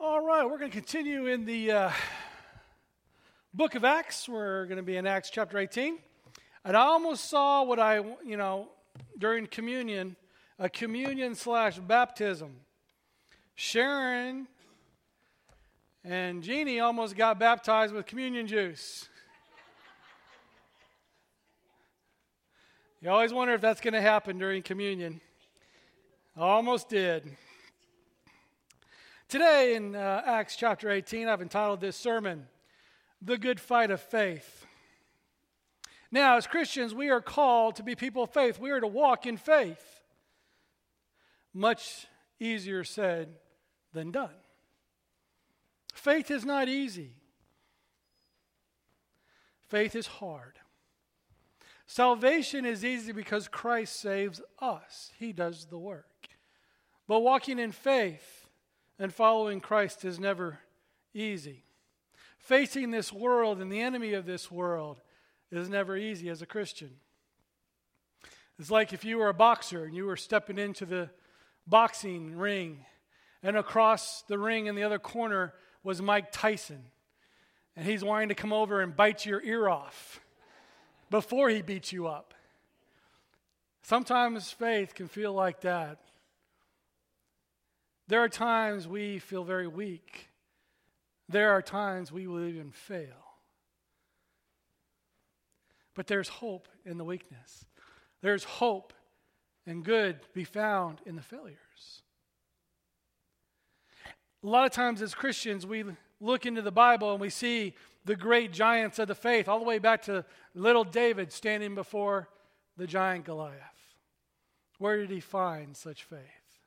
All right, we're going to continue in the book of Acts. We're going to be in Acts chapter 18. And I almost saw what during communion, a communion/baptism. Sharon and Jeannie almost got baptized with communion juice. You always wonder if that's going to happen during communion. Almost did. Today in Acts chapter 18, I've entitled this sermon, The Good Fight of Faith. Now, as Christians, we are called to be people of faith. We are to walk in faith. Much easier said than done. Faith is not easy. Faith is hard. Salvation is easy because Christ saves us. He does the work. But walking in faith and following Christ is never easy. Facing this world and the enemy of this world is never easy as a Christian. It's like if you were a boxer and you were stepping into the boxing ring, and across the ring in the other corner was Mike Tyson, and he's wanting to come over and bite your ear off before he beats you up. Sometimes faith can feel like that. There are times we feel very weak. There are times we will even fail. But there's hope in the weakness. There's hope and good to be found in the failures. A lot of times as Christians, we look into the Bible and we see the great giants of the faith, all the way back to little David standing before the giant Goliath. Where did he find such faith?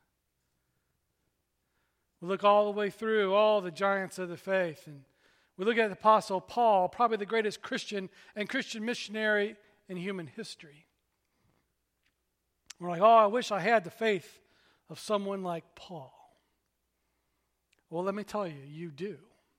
We look all the way through all the giants of the faith, and we look at the Apostle Paul, probably the greatest Christian and Christian missionary in human history. We're like, I wish I had the faith of someone like Paul. Well, let me tell you, you do.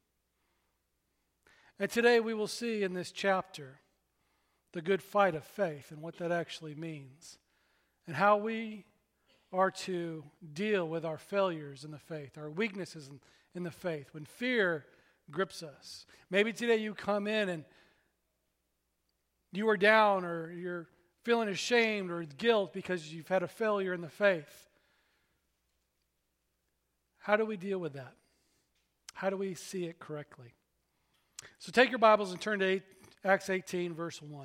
And today we will see in this chapter the good fight of faith and what that actually means, and how we are to deal with our failures in the faith, our weaknesses in the faith, when fear grips us. Maybe today you come in and you are down, or you're feeling ashamed or guilt because you've had a failure in the faith. How do we deal with that? How do we see it correctly? So take your Bibles and turn to Acts 18, verse 1.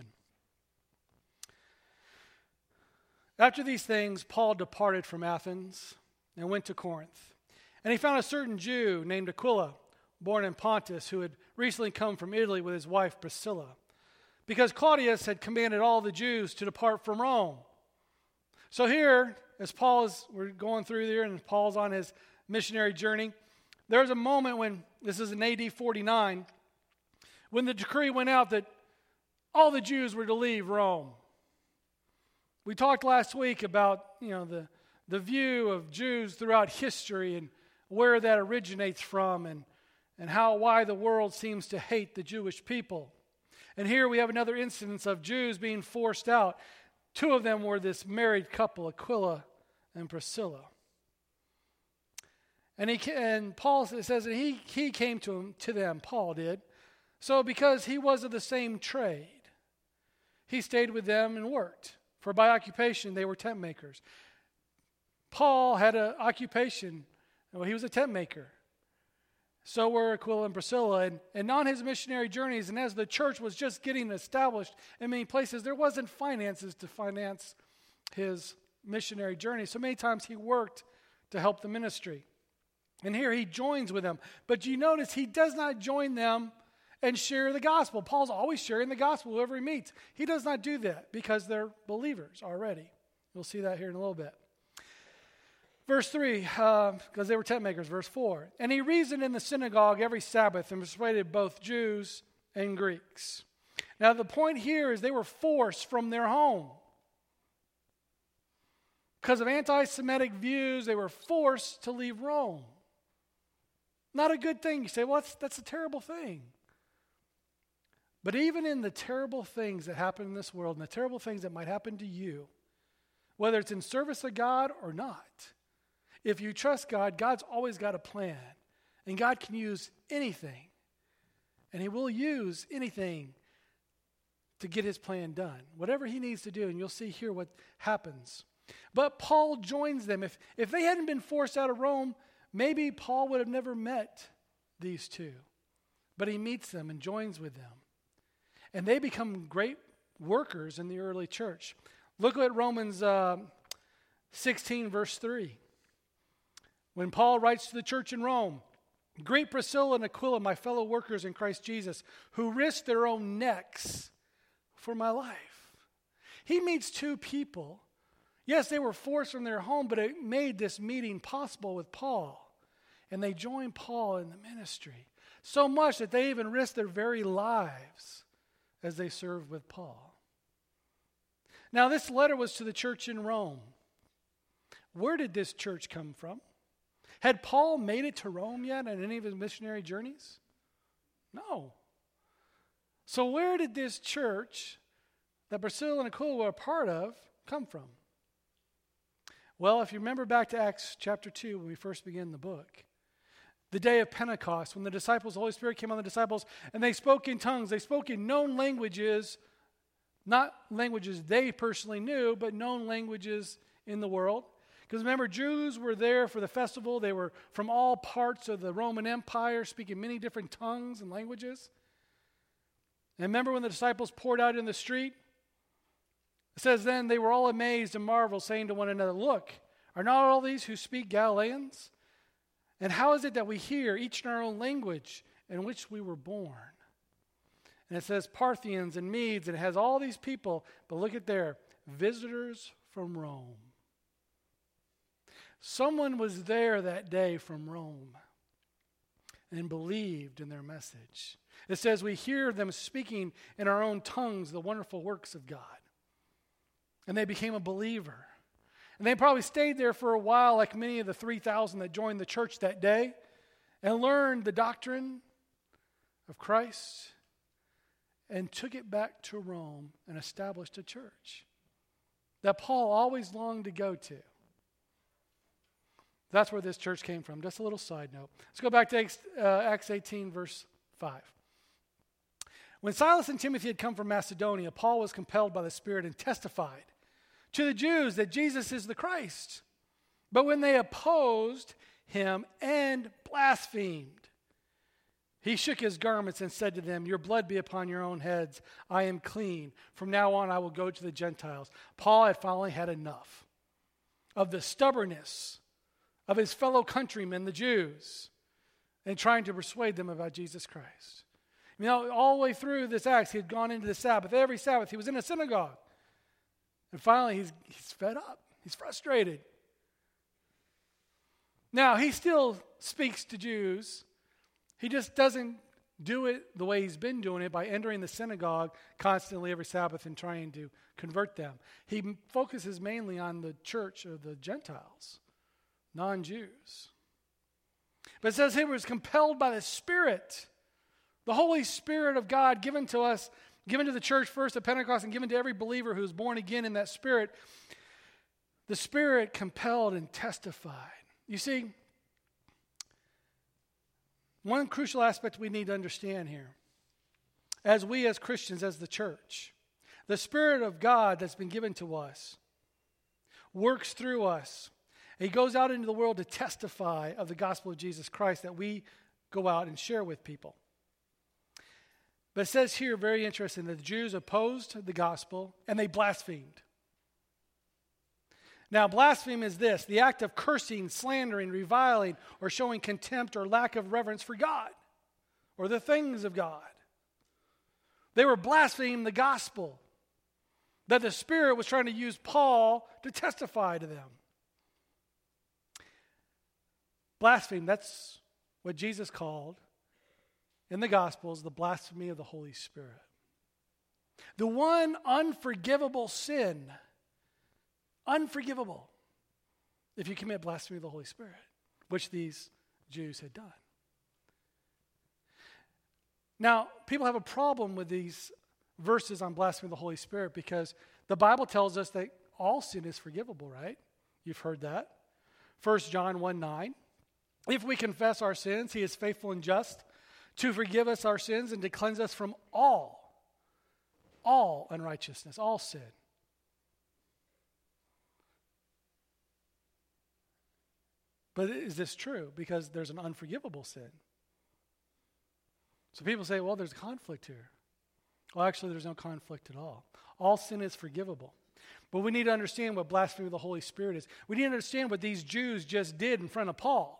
After these things, Paul departed from Athens and went to Corinth. And he found a certain Jew named Aquila, born in Pontus, who had recently come from Italy with his wife Priscilla, because Claudius had commanded all the Jews to depart from Rome. So here, as we're going through there and Paul's on his missionary journey, there's a moment when, this is in AD 49, when the decree went out that all the Jews were to leave Rome. We talked last week about, the view of Jews throughout history and where that originates from, and why the world seems to hate the Jewish people. And here we have another instance of Jews being forced out. Two of them were this married couple, Aquila and Priscilla. And Paul says that he came to them, Paul did. So because he was of the same trade, he stayed with them and worked. For by occupation, they were tent makers. Paul had an occupation. He was a tent maker. So were Aquila and Priscilla. And on his missionary journeys, and as the church was just getting established in many places, there wasn't finances to finance his missionary journey. So many times he worked to help the ministry. And here he joins with them. But you notice he does not join them and share the gospel. Paul's always sharing the gospel whoever he meets. He does not do that because they're believers already. We'll see that here in a little bit. Verse 3, because they were tent makers. Verse 4, and he reasoned in the synagogue every Sabbath and persuaded both Jews and Greeks. Now the point here is they were forced from their home. Because of anti-Semitic views, they were forced to leave Rome. Not a good thing. You say, well, that's a terrible thing. But even in the terrible things that happen in this world, and the terrible things that might happen to you, whether it's in service of God or not, if you trust God, God's always got a plan. And God can use anything. And he will use anything to get his plan done. Whatever he needs to do, and you'll see here what happens. But Paul joins them. If they hadn't been forced out of Rome, maybe Paul would have never met these two. But he meets them and joins with them. And they become great workers in the early church. Look at Romans 16, verse 3. When Paul writes to the church in Rome, "Greet Priscilla and Aquila, my fellow workers in Christ Jesus, who risked their own necks for my life." He meets two people. Yes, they were forced from their home, but it made this meeting possible with Paul. And they joined Paul in the ministry. So much that they even risked their very lives as they served with Paul. Now, this letter was to the church in Rome. Where did this church come from? Had Paul made it to Rome yet on any of his missionary journeys? No. So where did this church that Priscilla and Aquila were a part of come from? Well, if you remember back to Acts chapter 2 when we first began the book, the day of Pentecost, when the Holy Spirit came on the disciples, and they spoke in tongues. They spoke in known languages, not languages they personally knew, but known languages in the world. Because remember, Jews were there for the festival. They were from all parts of the Roman Empire, speaking many different tongues and languages. And remember when the disciples poured out in the street? It says, then they were all amazed and marveled, saying to one another, "Look, are not all these who speak Galileans? And how is it that we hear, each in our own language, in which we were born?" And it says Parthians and Medes, and it has all these people, but look at there, visitors from Rome. Someone was there that day from Rome and believed in their message. It says we hear them speaking in our own tongues the wonderful works of God. And they became a believer. And they probably stayed there for a while, like many of the 3,000 that joined the church that day, and learned the doctrine of Christ and took it back to Rome and established a church that Paul always longed to go to. That's where this church came from. Just a little side note. Let's go back to Acts 18, verse 5. When Silas and Timothy had come from Macedonia, Paul was compelled by the Spirit and testified to the Jews that Jesus is the Christ. But when they opposed him and blasphemed, he shook his garments and said to them, "Your blood be upon your own heads. I am clean. From now on I will go to the Gentiles." Paul had finally had enough of the stubbornness of his fellow countrymen, the Jews, and trying to persuade them about Jesus Christ. You know, all the way through this Acts, he had gone into the Sabbath. Every Sabbath, he was in a synagogue. And finally, he's fed up. He's frustrated. Now, he still speaks to Jews. He just doesn't do it the way he's been doing it by entering the synagogue constantly every Sabbath and trying to convert them. He focuses mainly on the church of the Gentiles, non-Jews. But it says he was compelled by the Spirit, the Holy Spirit of God given to us, given to the church first at Pentecost and given to every believer who is born again in that Spirit. The Spirit compelled and testified. You see, one crucial aspect we need to understand here, as we as Christians, as the church, the Spirit of God that's been given to us works through us. He goes out into the world to testify of the gospel of Jesus Christ that we go out and share with people. But it says here, very interesting, that the Jews opposed the gospel and they blasphemed. Now, blaspheme is this: the act of cursing, slandering, reviling, or showing contempt or lack of reverence for God or the things of God. They were blaspheming the gospel that the Spirit was trying to use Paul to testify to them. Blaspheme, that's what Jesus called in the Gospels the blasphemy of the Holy Spirit. The one unforgivable sin, unforgivable, if you commit blasphemy of the Holy Spirit, which these Jews had done. Now, people have a problem with these verses on blasphemy of the Holy Spirit because the Bible tells us that all sin is forgivable, right? You've heard that. 1 John 1:9. If we confess our sins, he is faithful and just to forgive us our sins and to cleanse us from all unrighteousness, all sin. But is this true? Because there's an unforgivable sin. So people say, well, there's a conflict here. Well, actually, there's no conflict at all. All sin is forgivable. But we need to understand what blasphemy of the Holy Spirit is. We need to understand what these Jews just did in front of Paul.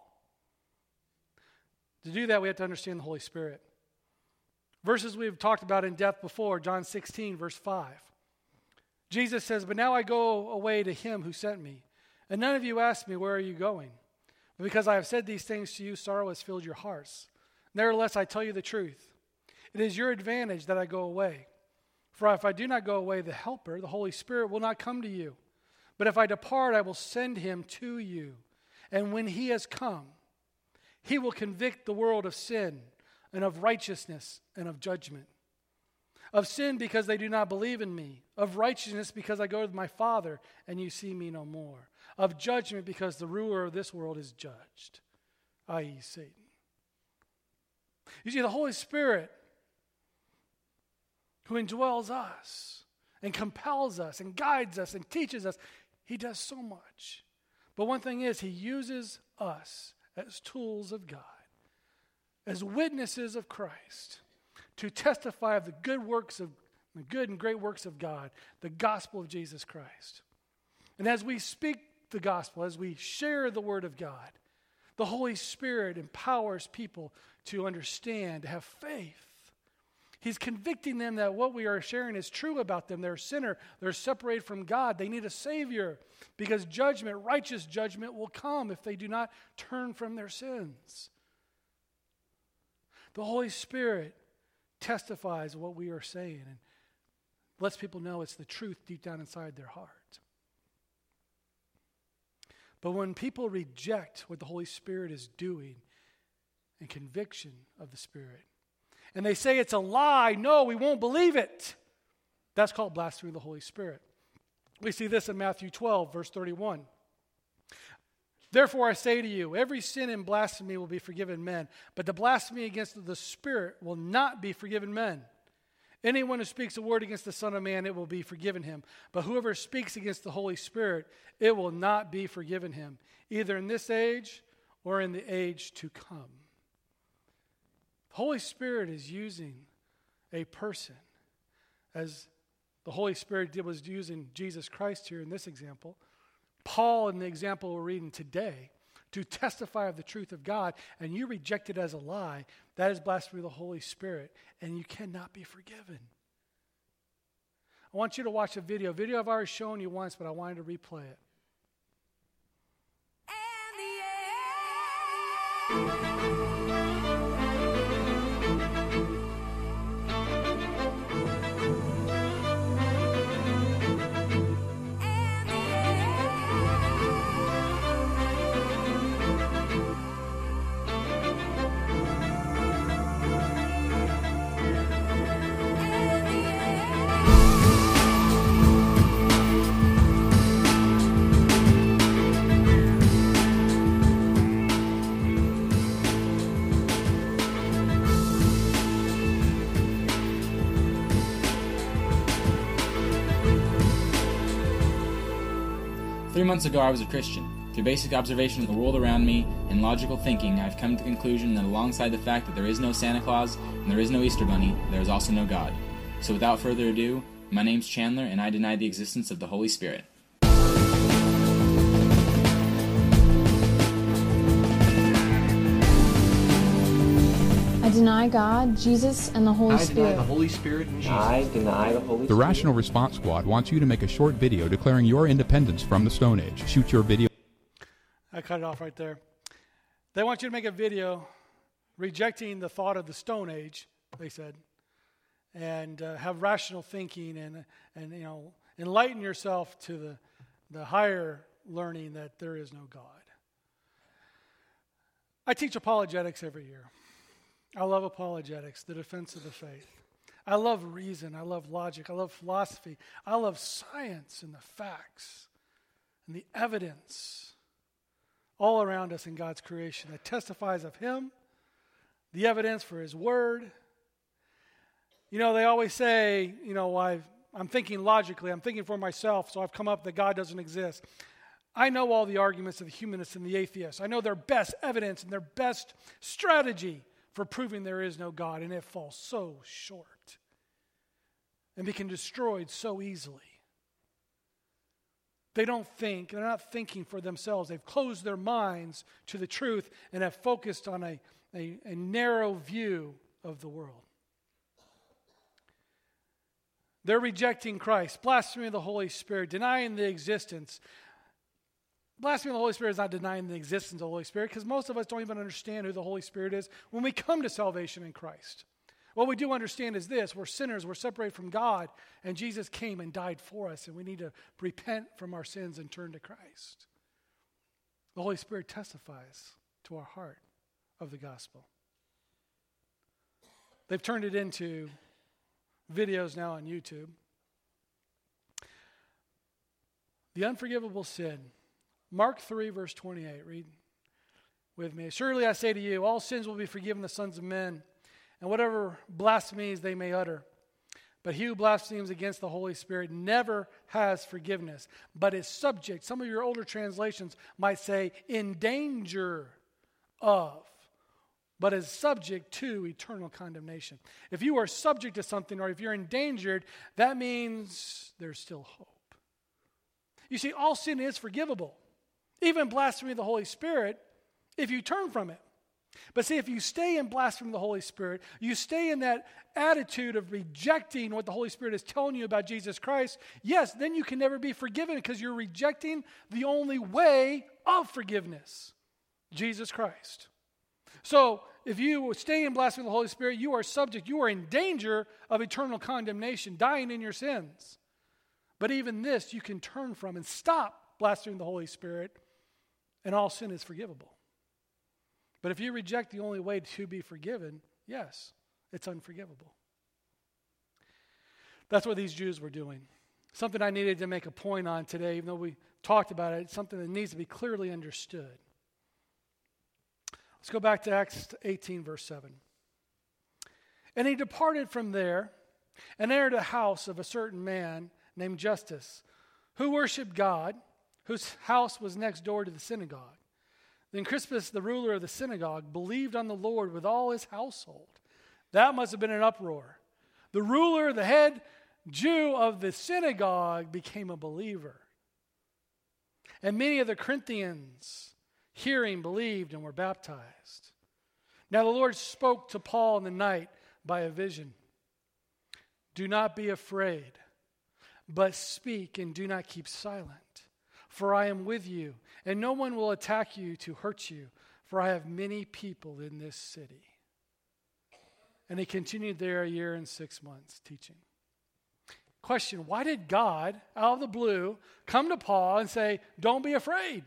To do that, we have to understand the Holy Spirit. Verses we've talked about in depth before, John 16, verse 5. Jesus says, but now I go away to him who sent me. And none of you ask me, where are you going? But because I have said these things to you, sorrow has filled your hearts. Nevertheless, I tell you the truth. It is your advantage that I go away. For if I do not go away, the Helper, the Holy Spirit, will not come to you. But if I depart, I will send him to you. And when he has come, he will convict the world of sin and of righteousness and of judgment. Of sin because they do not believe in me. Of righteousness because I go to my Father and you see me no more. Of judgment because the ruler of this world is judged, i.e. Satan. You see, the Holy Spirit who indwells us and compels us and guides us and teaches us, he does so much. But one thing is, he uses us as tools of God, as witnesses of Christ, to testify of the good and great works of God, the gospel of Jesus Christ. And as we speak the gospel, as we share the word of God, the Holy Spirit empowers people to understand, to have faith. He's convicting them that what we are sharing is true about them. They're a sinner. They're separated from God. They need a Savior because judgment, righteous judgment, will come if they do not turn from their sins. The Holy Spirit testifies what we are saying and lets people know it's the truth deep down inside their heart. But when people reject what the Holy Spirit is doing and conviction of the Spirit, and they say it's a lie, no, we won't believe it, that's called blasphemy of the Holy Spirit. We see this in Matthew 12, verse 31. Therefore I say to you, every sin and blasphemy will be forgiven men, but the blasphemy against the Spirit will not be forgiven men. Anyone who speaks a word against the Son of Man, it will be forgiven him. But whoever speaks against the Holy Spirit, it will not be forgiven him, either in this age or in the age to come. The Holy Spirit is using a person, as the Holy Spirit was using Jesus Christ here in this example, Paul in the example we're reading today, to testify of the truth of God, and you reject it as a lie, that is blasphemy of the Holy Spirit, and you cannot be forgiven. I want you to watch a video. I've already shown you once, but I wanted to replay it. Three months ago, I was a Christian. Through basic observation of the world around me and logical thinking, I've come to the conclusion that alongside the fact that there is no Santa Claus and there is no Easter Bunny, there is also no God. So without further ado, my name's Chandler, and I deny the existence of the Holy Spirit. I deny God, Jesus, and the Holy Spirit. I deny the Holy Spirit and Jesus. I deny the Holy Spirit. The Rational Response Squad wants you to make a short video declaring your independence from the Stone Age. Shoot your video. I cut it off right there. They want you to make a video rejecting the thought of the Stone Age, they said, and have rational thinking and enlighten yourself to the higher learning that there is no God. I teach apologetics every year. I love apologetics, the defense of the faith. I love reason. I love logic. I love philosophy. I love science and the facts and the evidence all around us in God's creation that testifies of Him, the evidence for His Word. You know, they always say, you know, I'm thinking logically, I'm thinking for myself, so I've come up that God doesn't exist. I know all the arguments of the humanists and the atheists. I know their best evidence and their best strategy for proving there is no God, and it falls so short and become destroyed so easily. They don't think, they're not thinking for themselves. They've closed their minds to the truth and have focused on a narrow view of the world. They're rejecting Christ, blaspheming the Holy Spirit, denying the existence. Blaspheming the Holy Spirit is not denying the existence of the Holy Spirit, because most of us don't even understand who the Holy Spirit is when we come to salvation in Christ. What we do understand is this: we're sinners, we're separated from God, and Jesus came and died for us, and we need to repent from our sins and turn to Christ. The Holy Spirit testifies to our heart of the gospel. They've turned it into videos now on YouTube. The unforgivable sin. Mark 3, verse 28. Read with me. Surely I say to you, all sins will be forgiven the sons of men, and whatever blasphemies they may utter. But he who blasphemes against the Holy Spirit never has forgiveness, but is subject. Some of your older translations might say, in danger of, but is subject to eternal condemnation. If you are subject to something, or if you're endangered, that means there's still hope. You see, all sin is forgivable. Even blasphemy of the Holy Spirit, if you turn from it. But see, if you stay in blasphemy of the Holy Spirit, you stay in that attitude of rejecting what the Holy Spirit is telling you about Jesus Christ, yes, then you can never be forgiven, because you're rejecting the only way of forgiveness, Jesus Christ. So, if you stay in blasphemy of the Holy Spirit, you are in danger of eternal condemnation, dying in your sins. But even this you can turn from and stop blaspheming the Holy Spirit, and all sin is forgivable. But if you reject the only way to be forgiven, yes, it's unforgivable. That's what these Jews were doing. Something I needed to make a point on today, even though we talked about it, it's something that needs to be clearly understood. Let's go back to Acts 18, verse 7. And he departed from there and entered a house of a certain man named Justus, who worshipped God, whose house was next door to the synagogue. Then Crispus, the ruler of the synagogue, believed on the Lord with all his household. That must have been an uproar. The ruler, the head Jew of the synagogue, became a believer. And many of the Corinthians, hearing, believed and were baptized. Now the Lord spoke to Paul in the night by a vision. Do not be afraid, but speak and do not keep silent. For I am with you, and no one will attack you to hurt you, for I have many people in this city. And he continued there 1 year and 6 months teaching. Question: why did God, out of the blue, come to Paul and say, don't be afraid?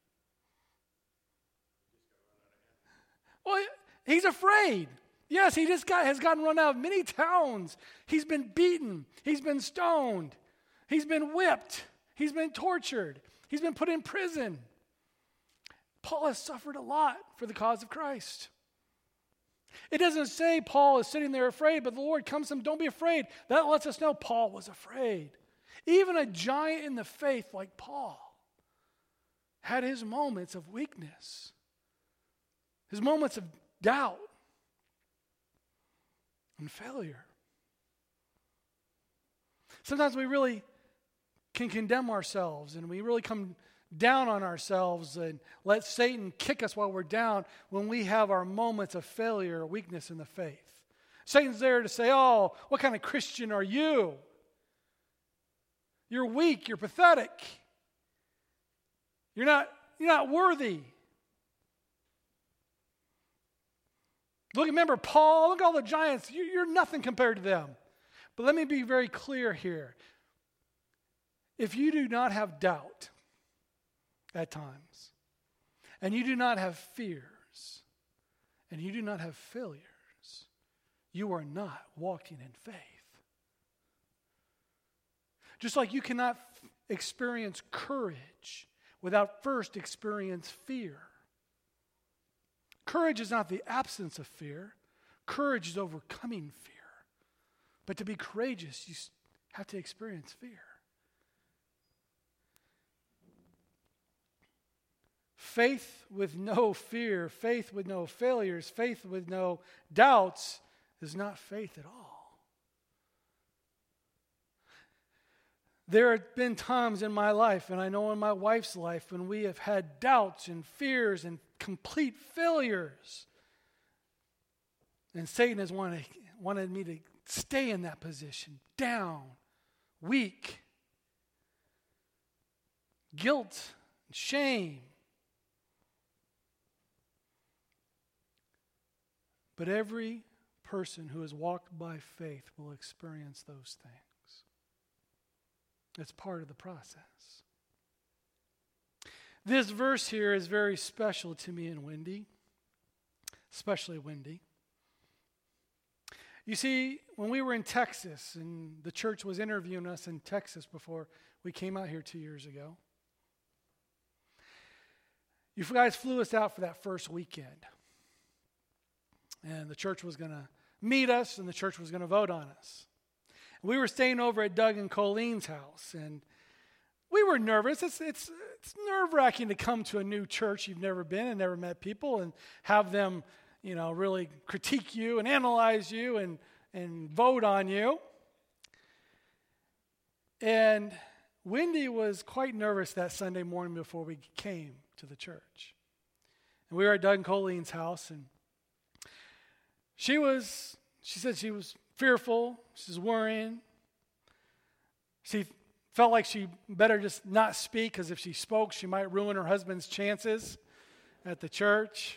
Well, he's afraid. Yes, he just has gotten run out of many towns. He's been beaten. He's been stoned. He's been whipped. He's been tortured. He's been put in prison. Paul has suffered a lot for the cause of Christ. It doesn't say Paul is sitting there afraid, but the Lord comes to him, don't be afraid. That lets us know Paul was afraid. Even a giant in the faith like Paul had his moments of weakness, his moments of doubt and failure. Sometimes we really can condemn ourselves, and we really come down on ourselves and let Satan kick us while we're down when we have our moments of failure or weakness in the faith. Satan's there to say, oh, what kind of Christian are you? You're weak, you're pathetic. You're not worthy. Remember Paul, look at all the giants. You're nothing compared to them. But let me be very clear here. If you do not have doubt at times, and you do not have fears, and you do not have failures, you are not walking in faith. Just like you cannot experience courage without first experience fear. Courage is not the absence of fear. Courage is overcoming fear. But to be courageous, you have to experience fear. Faith with no fear, faith with no failures, faith with no doubts is not faith at all. There have been times in my life, and I know in my wife's life, when we have had doubts and fears and complete failures. And Satan has wanted me to stay in that position, down, weak, guilt, shame. But every person who has walked by faith will experience those things. It's part of the process. This verse here is very special to me and Wendy, especially Wendy. You see, when we were in Texas, and the church was interviewing us in Texas before we came out here 2 years ago, you guys flew us out for that first weekend. And the church was going to meet us, and the church was going to vote on us. We were staying over at Doug and Colleen's house, and we were nervous. It's nerve-wracking to come to a new church you've never been and never met people and have them, really critique you and analyze you and vote on you. And Wendy was quite nervous that Sunday morning before we came to the church. And we were at Doug and Colleen's house, and she said she was fearful. She was worrying. She felt like she better just not speak, because if she spoke, she might ruin her husband's chances at the church.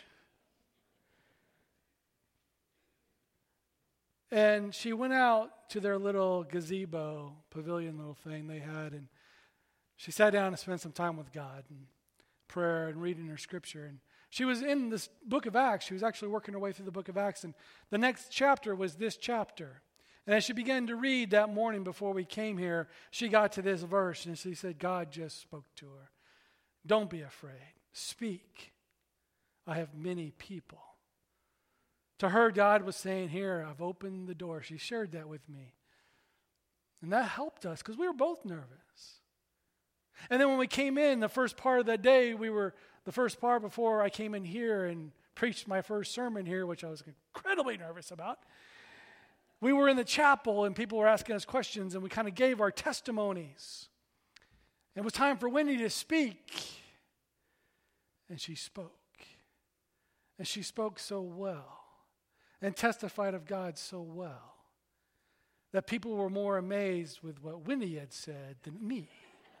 And she went out to their little gazebo, pavilion little thing they had, and she sat down and spent some time with God and prayer and reading her scripture. And she was in this book of Acts. She was actually working her way through the book of Acts, and the next chapter was this chapter. And as she began to read that morning before we came here, she got to this verse, and she said, God just spoke to her. Don't be afraid. Speak. I have many people. To her, God was saying, here, I've opened the door. She shared that with me. And that helped us, because we were both nervous. And then when we came in, the first part of that day, the first part before I came in here and preached my first sermon here, which I was incredibly nervous about, we were in the chapel and people were asking us questions, and we kind of gave our testimonies. And it was time for Wendy to speak. And she spoke. And she spoke so well and testified of God so well that people were more amazed with what Wendy had said than me.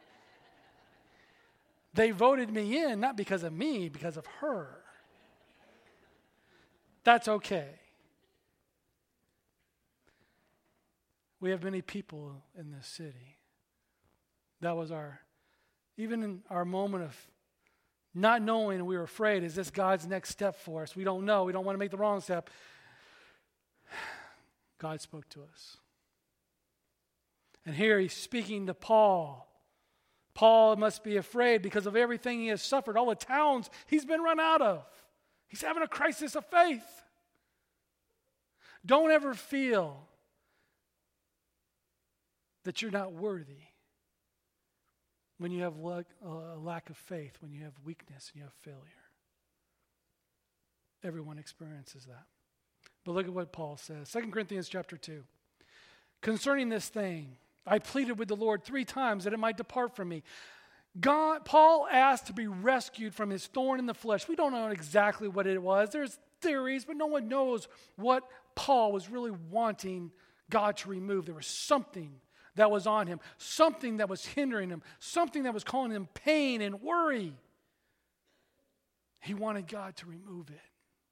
They voted me in, not because of me, because of her. That's okay. We have many people in this city. That was even in our moment of not knowing, we were afraid, is this God's next step for us? We don't know. We don't want to make the wrong step. God spoke to us. And here he's speaking to Paul. Paul must be afraid because of everything he has suffered, all the towns he's been run out of. He's having a crisis of faith. Don't ever feel that you're not worthy when you have a lack of faith, when you have weakness and you have failure. Everyone experiences that. But look at what Paul says. 2 Corinthians chapter 2. Concerning this thing, I pleaded with the Lord 3 times that it might depart from me. Paul asked to be rescued from his thorn in the flesh. We don't know exactly what it was. There's theories, but no one knows what Paul was really wanting God to remove. There was something that was on him, something that was hindering him, something that was causing him pain and worry. He wanted God to remove it.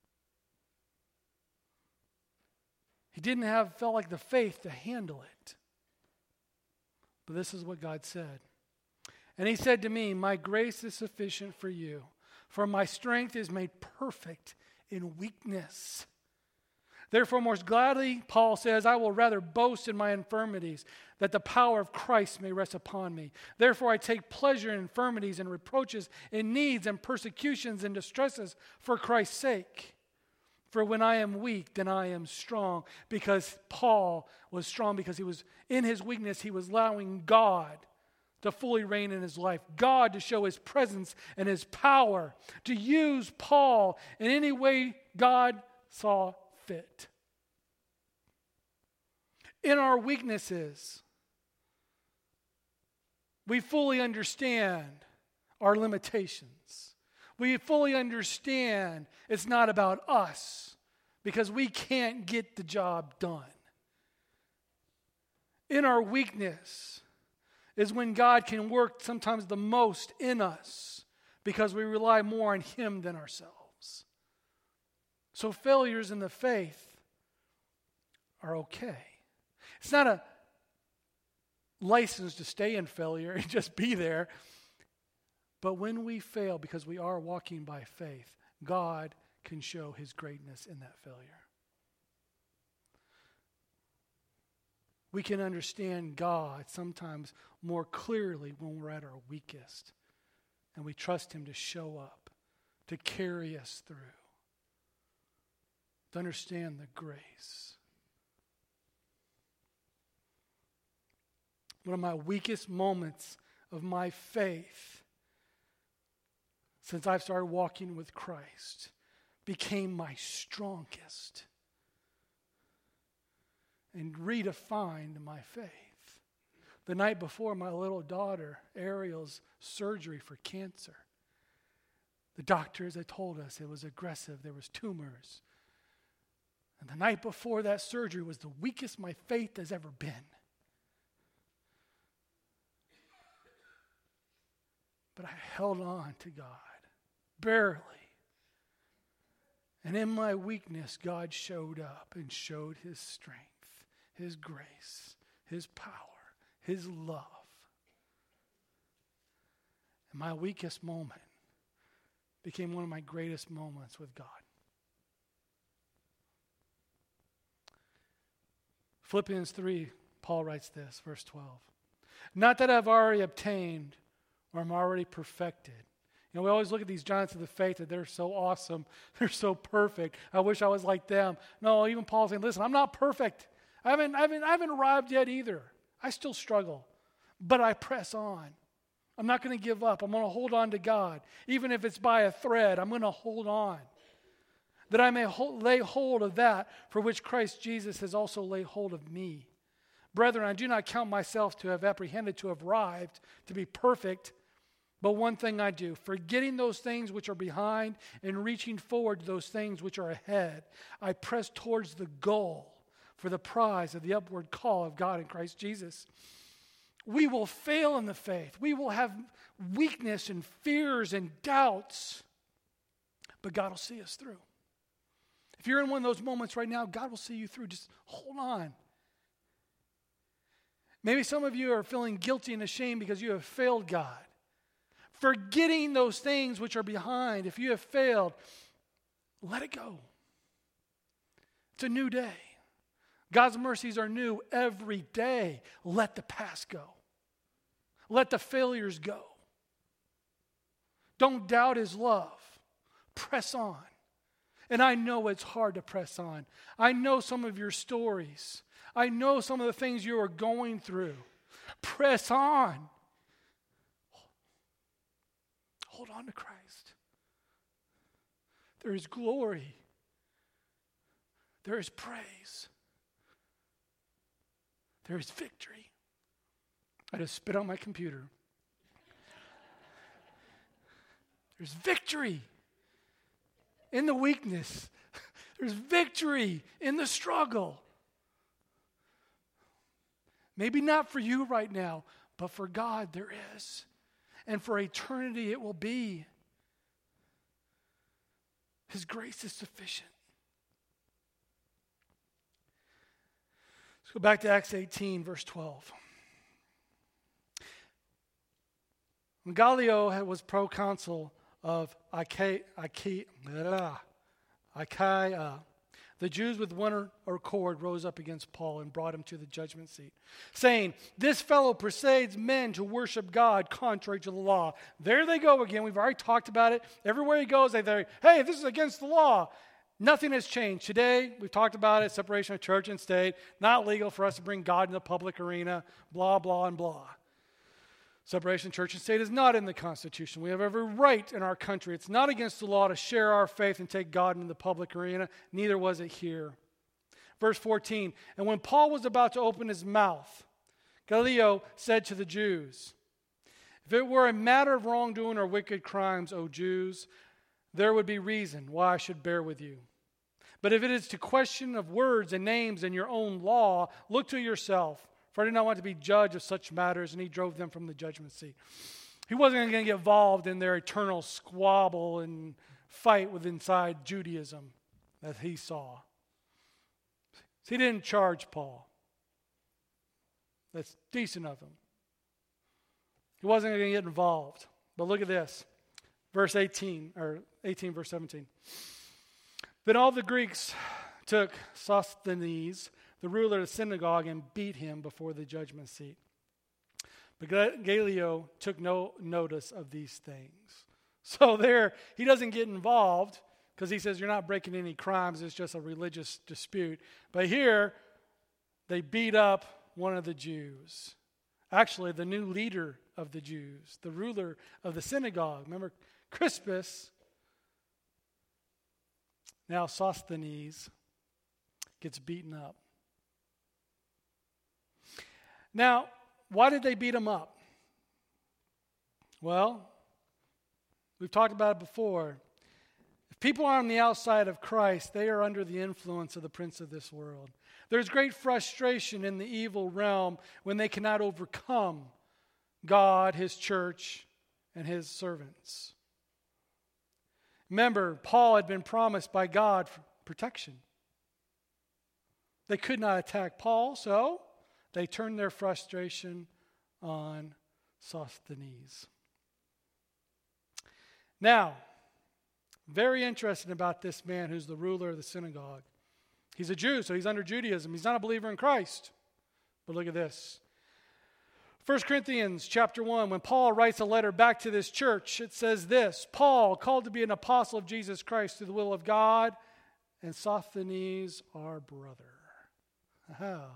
He felt like the faith to handle it. But this is what God said. And he said to me, my grace is sufficient for you, for my strength is made perfect in weakness. Therefore, most gladly, Paul says, I will rather boast in my infirmities, that the power of Christ may rest upon me. Therefore, I take pleasure in infirmities and reproaches, in needs and persecutions and distresses for Christ's sake. For when I am weak, then I am strong. Because Paul was strong, because he was in his weakness, he was allowing God to fully reign in his life. God to show his presence and his power, to use Paul in any way God saw fit. In our weaknesses, we fully understand our limitations. We fully understand it's not about us because we can't get the job done. In our weakness is when God can work sometimes the most in us because we rely more on Him than ourselves. So failures in the faith are okay. It's not a license to stay in failure and just be there. But when we fail because we are walking by faith, God can show His greatness in that failure. We can understand God sometimes more clearly when we're at our weakest. And we trust Him to show up, to carry us through, to understand the grace. One of my weakest moments of my faith since I've started walking with Christ became my strongest and redefined my faith. The night before my little daughter Ariel's surgery for cancer, the doctors had told us it was aggressive, there was tumors. And the night before that surgery was the weakest my faith has ever been. But I held on to God, barely. And in my weakness, God showed up and showed His strength, His grace, His power, His love. And my weakest moment became one of my greatest moments with God. Philippians 3, Paul writes this, verse 12. Not that I've already obtained or I'm already perfected. You know, we always look at these giants of the faith that they're so awesome, they're so perfect. I wish I was like them. No, even Paul's saying, listen, I'm not perfect. I haven't arrived yet either. I still struggle, but I press on. I'm not going to give up. I'm going to hold on to God. Even if it's by a thread, I'm going to hold on. That I may lay hold of that for which Christ Jesus has also laid hold of me. Brethren, I do not count myself to have apprehended, to have arrived, to be perfect. But one thing I do, forgetting those things which are behind and reaching forward to those things which are ahead, I press towards the goal for the prize of the upward call of God in Christ Jesus. We will fail in the faith. We will have weakness and fears and doubts, but God will see us through. If you're in one of those moments right now, God will see you through. Just hold on. Maybe some of you are feeling guilty and ashamed because you have failed God. Forgetting those things which are behind. If you have failed, let it go. It's a new day. God's mercies are new every day. Let the past go. Let the failures go. Don't doubt His love. Press on. And I know it's hard to press on. I know some of your stories. I know some of the things you are going through. Press on. Hold on to Christ. There is glory. There is praise. There is victory. I just spit on my computer. There's victory in the weakness. There's victory in the struggle. Maybe not for you right now, but for God there is. And for eternity it will be. His grace is sufficient. Let's go back to Acts 18, verse 12. When Gallio was proconsul of Achaia, The Jews with one accord rose up against Paul and brought him to the judgment seat, saying, "This fellow persuades men to worship God contrary to the law." There they go again. We've already talked about it. Everywhere he goes, they say, "Hey, this is against the law." Nothing has changed. Today, we've talked about it, separation of church and state. Not legal for us to bring God in the public arena, blah, blah, and blah. Separation of church and state is not in the Constitution. We have every right in our country. It's not against the law to share our faith and take God into the public arena. Neither was it here. Verse 14, and when Paul was about to open his mouth, Gallio said to the Jews, "If it were a matter of wrongdoing or wicked crimes, O Jews, there would be reason why I should bear with you. But if it is to question of words and names in your own law, look to yourself. For I do not want to be judge of such matters," and he drove them from the judgment seat. He wasn't going to get involved in their eternal squabble and fight with inside Judaism that he saw. So he didn't charge Paul. That's decent of him. He wasn't going to get involved. But look at this. Verse 18, verse 17. Then all the Greeks took Sosthenes, the ruler of the synagogue, and beat him before the judgment seat. But Gallio took no notice of these things. So there, he doesn't get involved because he says, "You're not breaking any crimes, it's just a religious dispute." But here, they beat up one of the Jews. Actually, the new leader of the Jews, the ruler of the synagogue. Remember, Crispus. Now Sosthenes gets beaten up. Now, why did they beat him up? Well, we've talked about it before. If people are on the outside of Christ, they are under the influence of the prince of this world. There's great frustration in the evil realm when they cannot overcome God, his church, and his servants. Remember, Paul had been promised by God protection. They could not attack Paul, so they turned their frustration on Sosthenes. Now, very interesting about this man who's the ruler of the synagogue. He's a Jew, so he's under Judaism. He's not a believer in Christ. But look at this. 1 Corinthians chapter 1, when Paul writes a letter back to this church, it says this: "Paul, called to be an apostle of Jesus Christ through the will of God, and Sosthenes, our brother." Wow.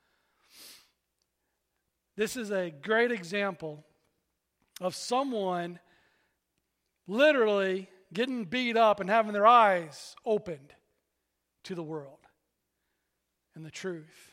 This is a great example of someone literally getting beat up and having their eyes opened to the world and the truth.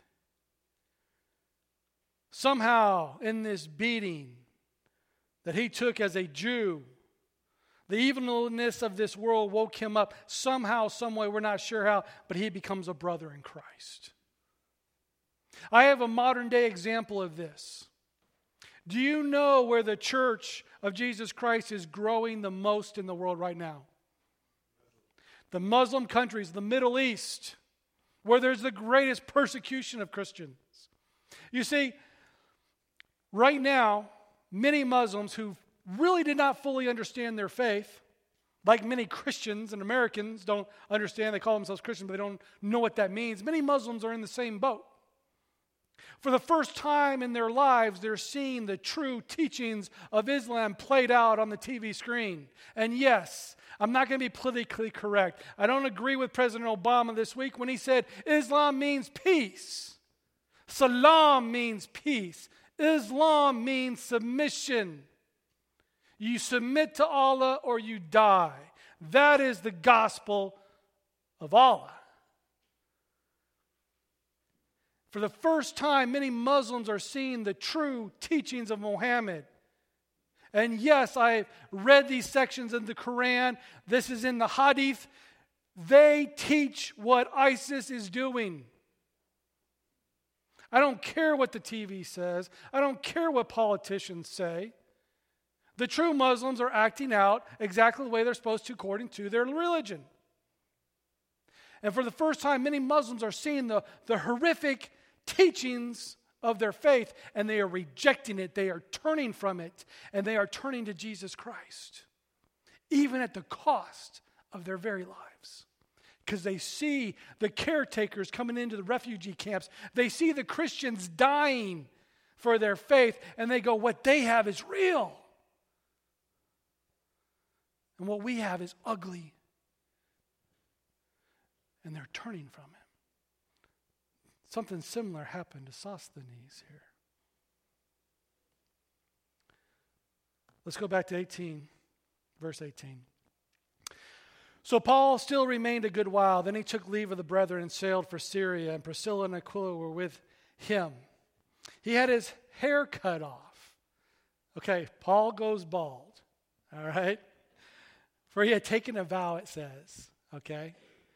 Somehow, in this beating that he took as a Jew, the evilness of this world woke him up. Somehow, some way, we're not sure how, but he becomes a brother in Christ. I have a modern day example of this. Do you know where the church of Jesus Christ is growing the most in the world right now? The Muslim countries, the Middle East, where there's the greatest persecution of Christians. You see, right now, many Muslims who really did not fully understand their faith, like many Christians and Americans don't understand, they call themselves Christians, but they don't know what that means. Many Muslims are in the same boat. For the first time in their lives, they're seeing the true teachings of Islam played out on the TV screen. And yes, I'm not going to be politically correct. I don't agree with President Obama this week when he said Islam means peace. Salam means peace. Islam means submission. You submit to Allah or you die. That is the gospel of Allah. For the first time, many Muslims are seeing the true teachings of Muhammad. And yes, I read these sections in the Quran. This is in the Hadith. They teach what ISIS is doing. I don't care what the TV says. I don't care what politicians say. The true Muslims are acting out exactly the way they're supposed to according to their religion. And for the first time, many Muslims are seeing the horrific teachings of their faith, and they are rejecting it. They are turning from it, and they are turning to Jesus Christ, even at the cost of their very lives. because they see the caretakers coming into the refugee camps. They see the Christians dying for their faith, and they go, what they have is real. And what we have is ugly. And they're turning from him. Something similar happened to Sosthenes here. Let's go back to 18, verse 18. So Paul still remained a good while. Then he took leave of the brethren and sailed for Syria, and Priscilla and Aquila were with him. He had his hair cut off. Okay, Paul goes bald, all right? For he had taken a vow, it says, okay?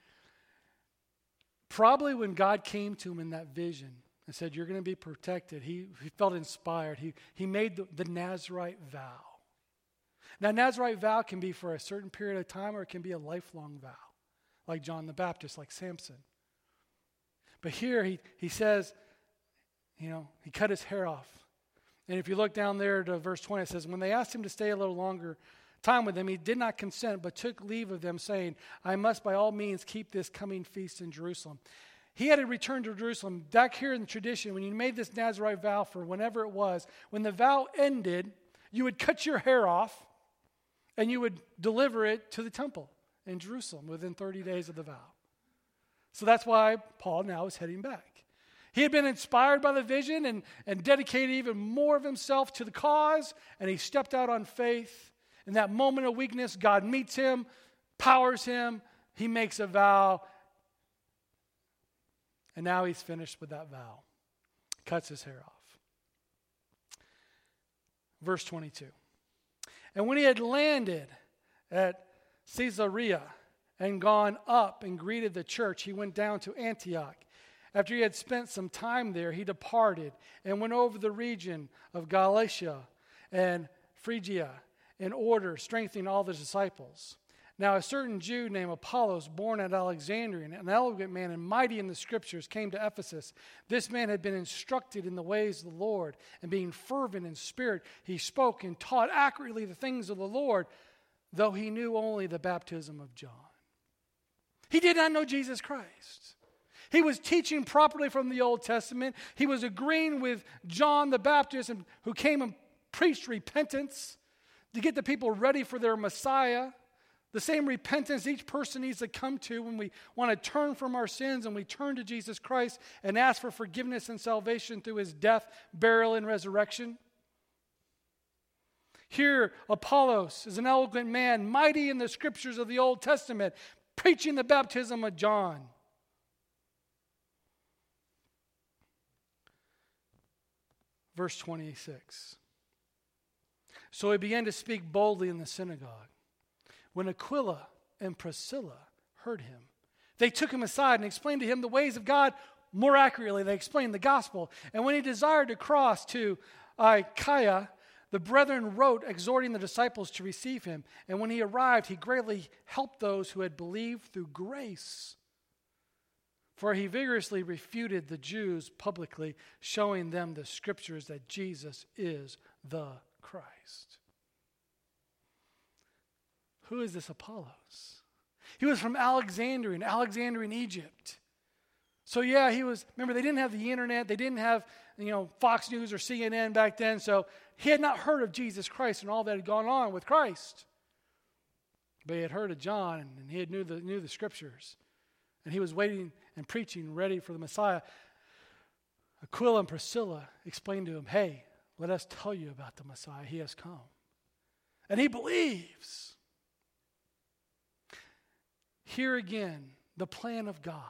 Probably when God came to him in that vision and said, you're going to be protected, he felt inspired. He made the Nazirite vow. Now, Nazirite vow can be for a certain period of time, or it can be a lifelong vow, like John the Baptist, like Samson. But here he says, he cut his hair off. And if you look down there to verse 20, it says, when they asked him to stay a little longer time with them, he did not consent, but took leave of them, saying, I must by all means keep this coming feast in Jerusalem. He had to return to Jerusalem. Back here in the tradition, when you made this Nazirite vow for whenever it was, when the vow ended, you would cut your hair off, and you would deliver it to the temple in Jerusalem within 30 days of the vow. So that's why Paul now is heading back. He had been inspired by the vision and dedicated even more of himself to the cause, and he stepped out on faith. In that moment of weakness, God meets him, powers him, he makes a vow, and now he's finished with that vow. Cuts his hair off. Verse 22. And when he had landed at Caesarea and gone up and greeted the church, he went down to Antioch. After he had spent some time there, he departed and went over the region of Galatia and Phrygia in order, strengthening all the disciples. Now a certain Jew named Apollos, born at Alexandria, an eloquent man and mighty in the Scriptures, came to Ephesus. This man had been instructed in the ways of the Lord, and being fervent in spirit, he spoke and taught accurately the things of the Lord, though he knew only the baptism of John. He did not know Jesus Christ. He was teaching properly from the Old Testament. He was agreeing with John the Baptist, who came and preached repentance to get the people ready for their Messiah. The same repentance each person needs to come to when we want to turn from our sins and we turn to Jesus Christ and ask for forgiveness and salvation through his death, burial, and resurrection. Here, Apollos is an eloquent man, mighty in the Scriptures of the Old Testament, preaching the baptism of John. Verse 26. So he began to speak boldly in the synagogue. When Aquila and Priscilla heard him, they took him aside and explained to him the ways of God more accurately. They explained the gospel. And when he desired to cross to Achaia, the brethren wrote, exhorting the disciples to receive him. And when he arrived, he greatly helped those who had believed through grace. For he vigorously refuted the Jews publicly, showing them the Scriptures that Jesus is the Christ. Who is this Apollos? He was from Alexandria in Egypt. So yeah, remember they didn't have the internet, they didn't have, Fox News or CNN back then, so he had not heard of Jesus Christ and all that had gone on with Christ. But he had heard of John, and he knew the Scriptures. And he was waiting and preaching, ready for the Messiah. Aquila and Priscilla explained to him, hey, let us tell you about the Messiah. He has come. And he believes. Here again, the plan of God.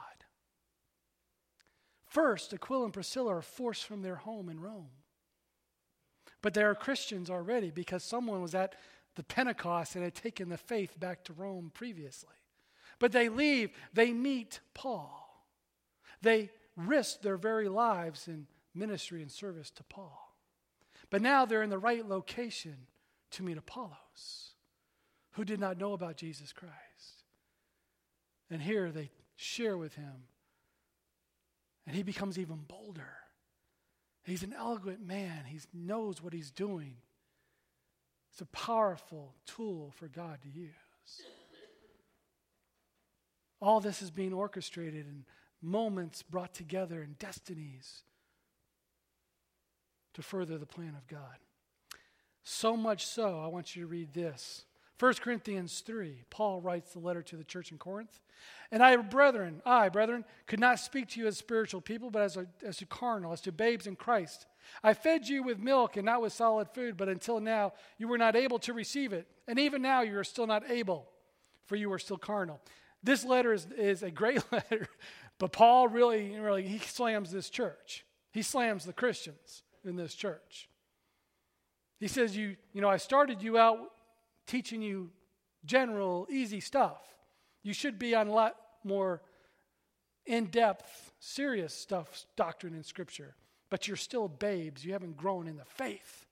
First, Aquila and Priscilla are forced from their home in Rome. But they are Christians already because someone was at the Pentecost and had taken the faith back to Rome previously. But they leave, they meet Paul. They risk their very lives in ministry and service to Paul. But now they're in the right location to meet Apollos, who did not know about Jesus Christ. And here they share with him, and he becomes even bolder. He's an eloquent man. He knows what he's doing. It's a powerful tool for God to use. All this is being orchestrated and moments brought together and destinies to further the plan of God. So much so, I want you to read this. 1 Corinthians 3, Paul writes the letter to the church in Corinth. And I, brethren, could not speak to you as spiritual people, but as to carnal, as to babes in Christ. I fed you with milk and not with solid food, but until now you were not able to receive it. And even now you are still not able, for you are still carnal. This letter is a great letter, but Paul really, he slams this church. He slams the Christians in this church. He says, I started you out teaching you general, easy stuff. You should be on a lot more in-depth, serious stuff, doctrine in Scripture. But you're still babes. You haven't grown in the faith.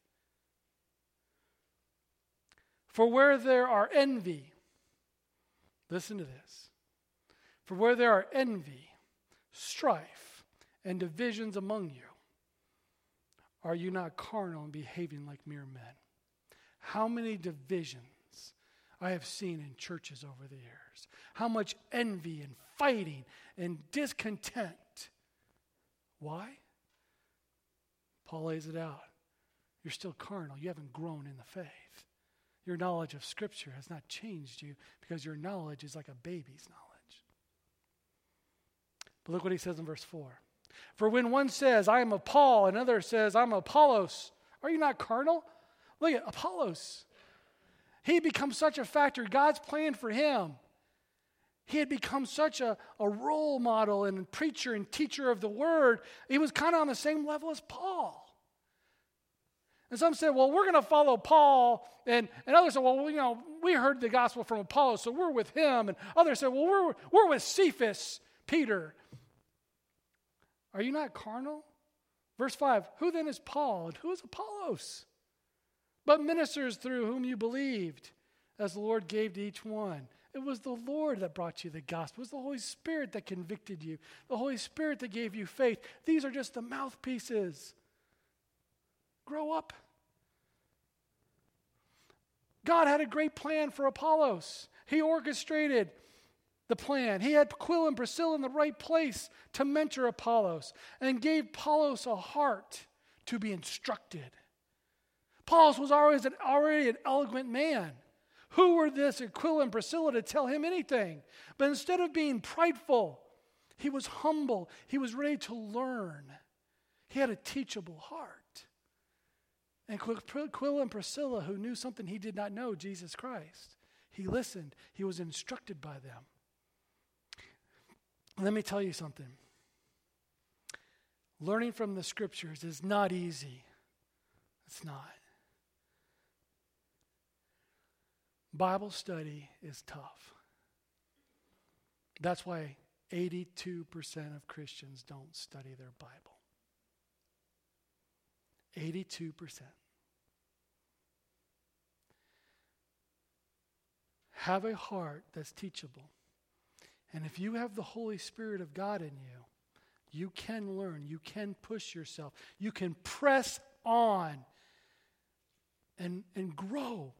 For where there are envy, listen to this. For where there are envy, strife, and divisions among you, are you not carnal and behaving like mere men? How many divisions I have seen in churches over the years. How much envy and fighting and discontent. Why? Paul lays it out. You're still carnal. You haven't grown in the faith. Your knowledge of Scripture has not changed you because your knowledge is like a baby's knowledge. But look what he says in verse 4. For when one says, I am of Paul, and another says, I'm of Apollos, are you not carnal? Look at Apollos. He becomes such a factor. God's plan for him. He had become such a role model and preacher and teacher of the word. He was kind of on the same level as Paul. And some said, well, we're going to follow Paul. And others said, well, we heard the gospel from Apollos, so we're with him. And others said, well, we're with Cephas, Peter. Are you not carnal? Verse 5, who then is Paul and who is Apollos? But ministers through whom you believed, as the Lord gave to each one. It was the Lord that brought you the gospel. It was the Holy Spirit that convicted you. The Holy Spirit that gave you faith. These are just the mouthpieces. Grow up. God had a great plan for Apollos. He orchestrated the plan. He had Aquila and Priscilla in the right place to mentor Apollos and gave Apollos a heart to be instructed. Apollos was already an eloquent man. Who were this Aquila and Priscilla to tell him anything? But instead of being prideful, he was humble. He was ready to learn. He had a teachable heart. And Aquila and Priscilla, who knew something he did not know, Jesus Christ, he listened. He was instructed by them. Let me tell you something. Learning from the Scriptures is not easy. It's not. Bible study is tough. That's why 82% of Christians don't study their Bible. 82%. Have a heart that's teachable. And if you have the Holy Spirit of God in you, you can learn. You can push yourself. You can press on and grow.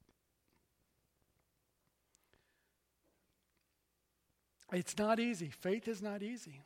It's not easy. Faith is not easy.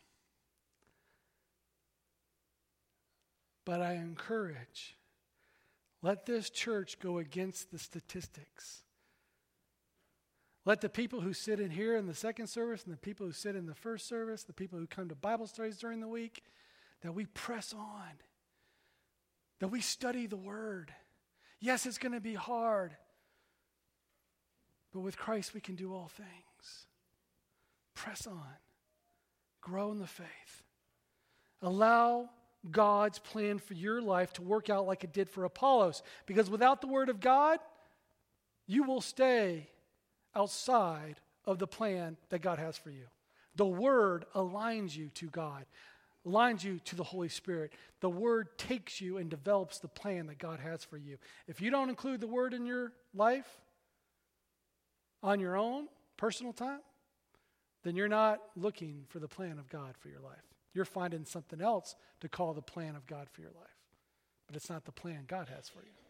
But I encourage, let this church go against the statistics. Let the people who sit in here in the second service and the people who sit in the first service, the people who come to Bible studies during the week, that we press on, that we study the Word. Yes, it's going to be hard, but with Christ we can do all things. Press on. Grow in the faith. Allow God's plan for your life to work out like it did for Apollos. Because without the Word of God, you will stay outside of the plan that God has for you. The Word aligns you to God, aligns you to the Holy Spirit. The Word takes you and develops the plan that God has for you. If you don't include the Word in your life on your own, personal time, then you're not looking for the plan of God for your life. You're finding something else to call the plan of God for your life. But it's not the plan God has for you.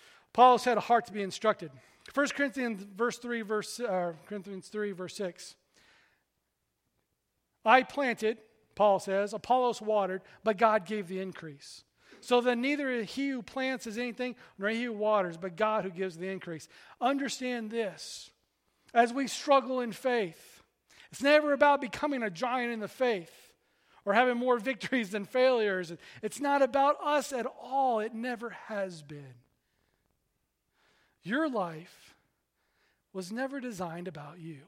Apollos had a heart to be instructed. 1 Corinthians 3, verse 6. I planted, Paul says, Apollos watered, but God gave the increase. So then neither he who plants is anything, nor he who waters, but God who gives the increase. Understand this. As we struggle in faith, it's never about becoming a giant in the faith or having more victories than failures. It's not about us at all. It never has been. Your life was never designed about you.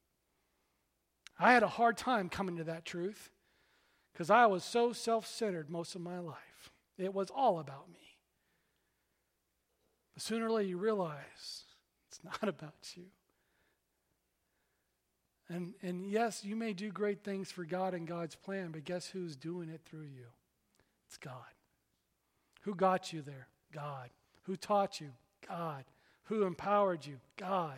I had a hard time coming to that truth because I was so self-centered most of my life. It was all about me. But sooner or later you realize it's not about you. And yes, you may do great things for God and God's plan, but guess who's doing it through you? It's God. Who got you there? God. Who taught you? God. Who empowered you? God.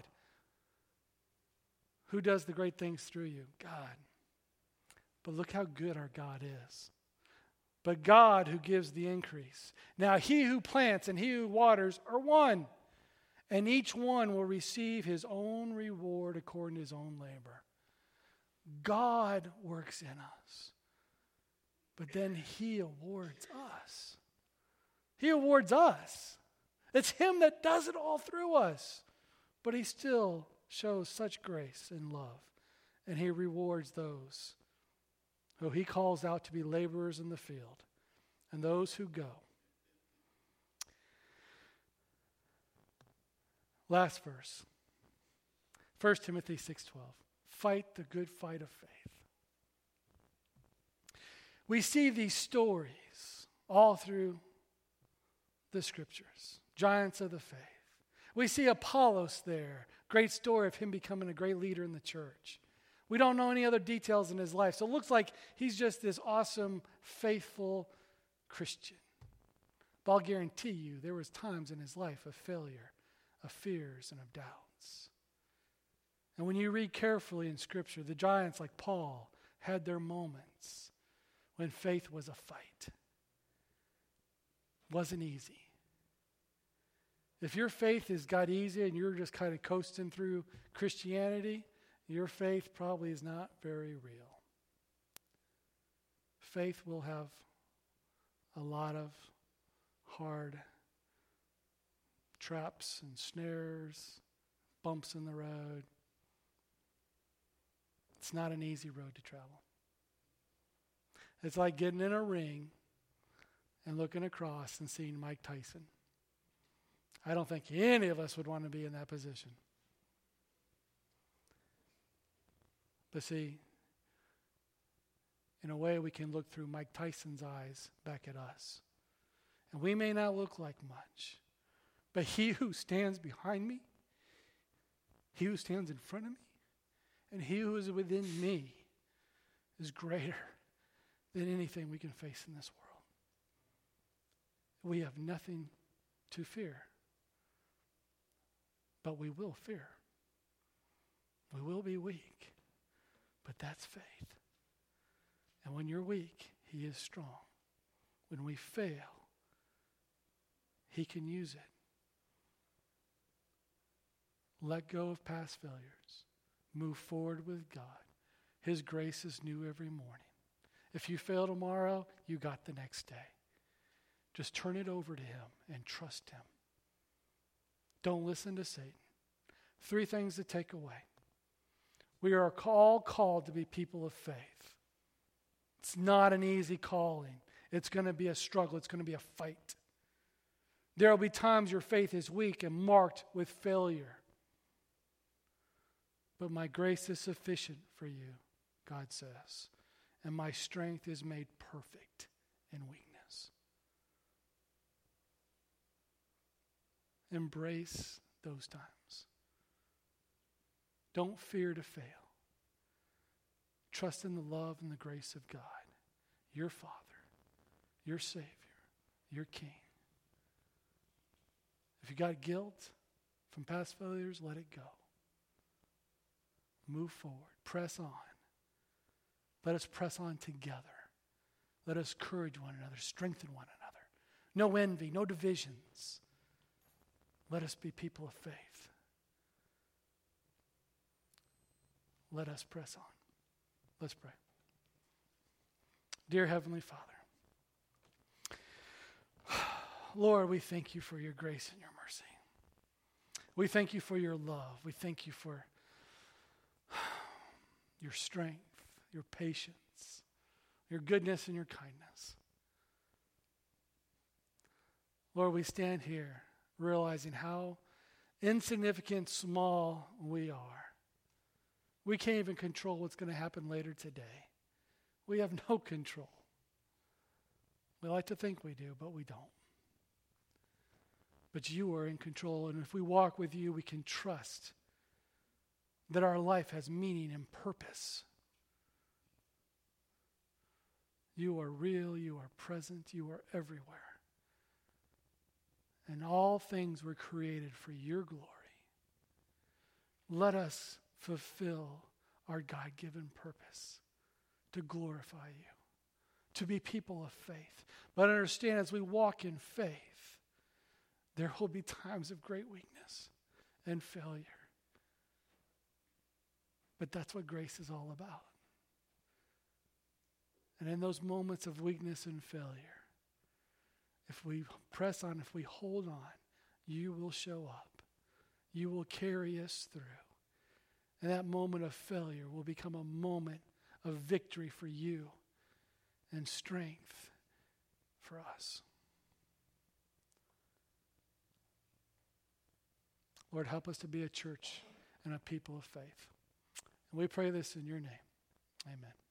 Who does the great things through you? God. But look how good our God is. But God who gives the increase. Now he who plants and he who waters are one, and each one will receive his own reward according to his own labor. God works in us, but then he awards us. He awards us. It's him that does it all through us, but he still shows such grace and love, and he rewards those who he calls out to be laborers in the field, and those who go. Last verse, 1 Timothy 6:12. Fight the good fight of faith. We see these stories all through the scriptures, giants of the faith. We see Apollos there, great story of him becoming a great leader in the church. We don't know any other details in his life, so it looks like he's just this awesome, faithful Christian. But I'll guarantee you there was times in his life of failure, of fears, and of doubts. And when you read carefully in Scripture, the giants like Paul had their moments when faith was a fight. It wasn't easy. If your faith has got easy and you're just kind of coasting through Christianity, your faith probably is not very real. Faith will have a lot of hard traps and snares, bumps in the road. It's not an easy road to travel. It's like getting in a ring and looking across and seeing Mike Tyson. I don't think any of us would want to be in that position. But see, in a way we can look through Mike Tyson's eyes back at us. And we may not look like much, but he who stands behind me, he who stands in front of me, and he who is within me is greater than anything we can face in this world. We have nothing to fear, but we will fear. We will be weak, but that's faith. And when you're weak, he is strong. When we fail, he can use it. Let go of past failures. Move forward with God. His grace is new every morning. If you fail tomorrow, you got the next day. Just turn it over to him and trust him. Don't listen to Satan. 3 things to take away. We are all called to be people of faith. It's not an easy calling. It's going to be a struggle. It's going to be a fight. There will be times your faith is weak and marked with failure. But my grace is sufficient for you, God says, and my strength is made perfect in weakness. Embrace those times. Don't fear to fail. Trust in the love and the grace of God, your Father, your Savior, your King. If you got guilt from past failures, let it go. Move forward. Press on. Let us press on together. Let us encourage one another, strengthen one another. No envy, no divisions. Let us be people of faith. Let us press on. Let's pray. Dear Heavenly Father, Lord, we thank you for your grace and your mercy. We thank you for your love. We thank you for your strength, your patience, your goodness and your kindness. Lord, we stand here realizing how insignificant, small we are. We can't even control what's going to happen later today. We have no control. We like to think we do, but we don't. But you are in control, and if we walk with you, we can trust that our life has meaning and purpose. You are real, you are present, you are everywhere. And all things were created for your glory. Let us fulfill our God-given purpose to glorify you, to be people of faith. But understand, as we walk in faith, there will be times of great weakness and failure. But that's what grace is all about. And in those moments of weakness and failure, if we press on, if we hold on, you will show up. You will carry us through. And that moment of failure will become a moment of victory for you and strength for us. Lord, help us to be a church and a people of faith. And we pray this in your name. Amen.